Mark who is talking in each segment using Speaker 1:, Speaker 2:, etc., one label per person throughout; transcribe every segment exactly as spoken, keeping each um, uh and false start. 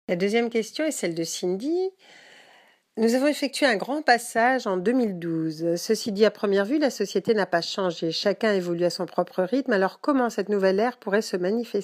Speaker 1: La deuxième question est celle de Cindy. Nous avons effectué un grand passage en deux mille douze. Ceci dit, à première vue, la société n'a pas changé. Chacun évolue à son propre rythme. Alors comment cette nouvelle ère pourrait se manifester ?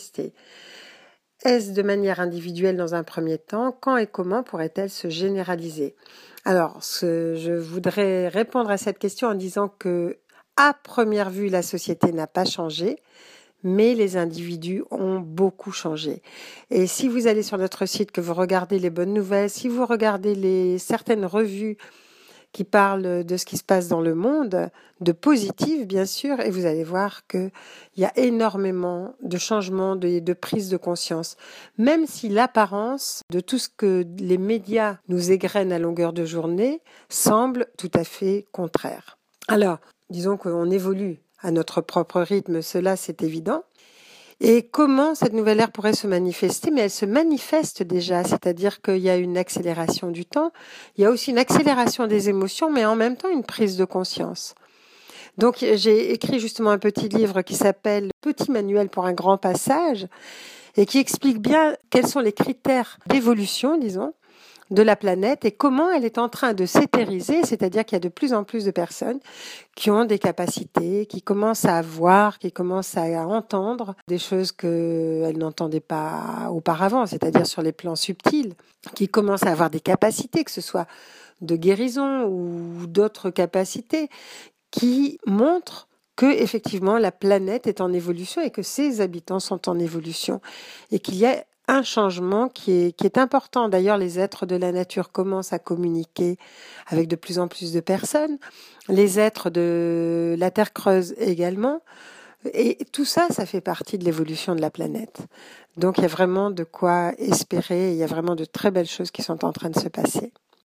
Speaker 1: Est-ce de manière individuelle dans un premier temps ? Quand et comment pourrait-elle se généraliser ? Alors, ce, je voudrais répondre à cette question en disant que, à première vue, la société n'a pas changé, mais les individus ont beaucoup changé. Et si vous allez sur notre site, que vous regardez les bonnes nouvelles, si vous regardez les certaines revues qui parlent de ce qui se passe dans le monde, de positif bien sûr, et vous allez voir qu'il y a énormément de changements, de, de prise de conscience, même si l'apparence de tout ce que les médias nous égrènent à longueur de journée semble tout à fait contraire. Alors, disons qu'on évolue à notre propre rythme, cela c'est évident. Et comment cette nouvelle ère pourrait se manifester ? Mais elle se manifeste déjà, c'est-à-dire qu'il y a une accélération du temps, il y a aussi une accélération des émotions, mais en même temps une prise de conscience. Donc j'ai écrit justement un petit livre qui s'appelle « Petit manuel pour un grand passage » et qui explique bien quels sont les critères d'évolution, disons, de la planète et comment elle est en train de s'éthériser, c'est-à-dire qu'il y a de plus en plus de personnes qui ont des capacités, qui commencent à voir, qui commencent à entendre des choses qu'elles n'entendaient pas auparavant, c'est-à-dire sur les plans subtils, qui commencent à avoir des capacités, que ce soit de guérison ou d'autres capacités, qui montrent que effectivement la planète est en évolution et que ses habitants sont en évolution et qu'il y a un changement qui est, qui est important. D'ailleurs, les êtres de la nature commencent à communiquer avec de plus en plus de personnes. Les êtres de la Terre creuse également. Et tout ça, ça fait partie de l'évolution de la planète. Donc, il y a vraiment de quoi espérer. Il y a vraiment de très belles choses qui sont en train de se passer.